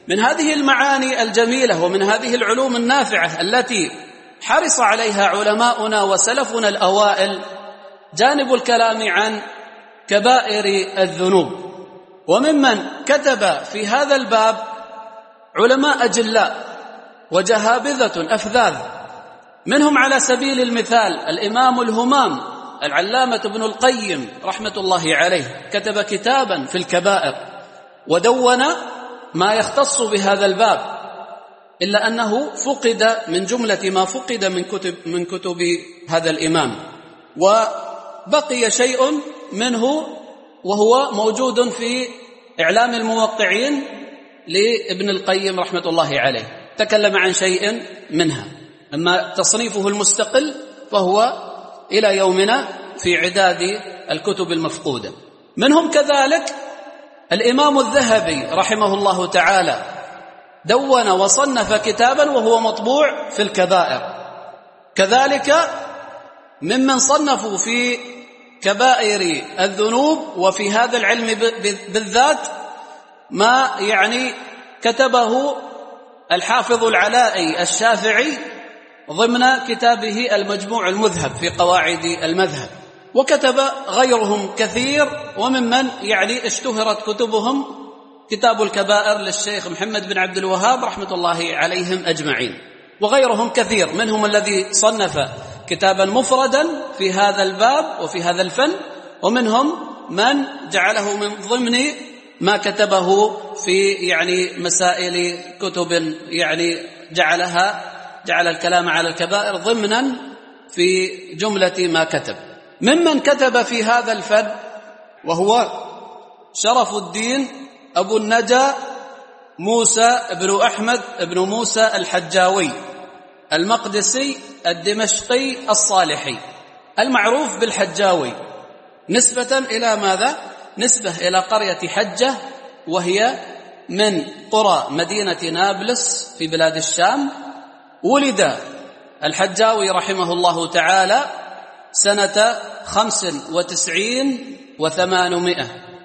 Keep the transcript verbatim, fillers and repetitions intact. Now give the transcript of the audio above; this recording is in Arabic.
من هذه المعاني الجميلة ومن هذه العلوم النافعة التي حرص عليها علماؤنا وسلفنا الأوائل جانب الكلام عن كبائر الذنوب. وممن كتب في هذا الباب علماء أجلاء وجهابذة أفذاذ، منهم على سبيل المثال الإمام الهمام العلامة ابن القيم رحمة الله عليه، كتب كتابا في الكبائر ودون ما يختص بهذا الباب، إلا أنه فقد من جملة ما فقد من كتب, من كتب هذا الإمام، وبقي شيء منه وهو موجود في إعلام الموقعين لابن القيم رحمة الله عليه، تكلم عن شيء منها. أما تصنيفه المستقل فهو إلى يومنا في عداد الكتب المفقودة. منهم كذلك الإمام الذهبي رحمه الله تعالى، دون وصنف كتابا وهو مطبوع في الكبائر. كذلك ممن صنفوا في كبائر الذنوب وفي هذا العلم بالذات ما يعني كتبه الحافظ العلائي الشافعي ضمن كتابه المجموع المذهب في قواعد المذهب، وكتب غيرهم كثير، وممن يعني اشتهرت كتبهم كتاب الكبائر للشيخ محمد بن عبد الوهاب رحمة الله عليهم أجمعين، وغيرهم كثير، منهم الذي صنف كتابا مفردا في هذا الباب وفي هذا الفن، ومنهم من جعله من ضمن ما كتبه في يعني مسائل كتب يعني جعلها جعل الكلام على الكبائر ضمنا في جملة ما كتب. ممن كتب في هذا الفن وهو شرف الدين أبو النجا موسى بن أحمد بن موسى الحجاوي المقدسي الدمشقي الصالحي، المعروف بالحجاوي، نسبة إلى ماذا؟ نسبة إلى قرية حجة، وهي من قرى مدينة نابلس في بلاد الشام. ولد الحجاوي رحمه الله تعالى سنة خمس وتسعين وثمانمائة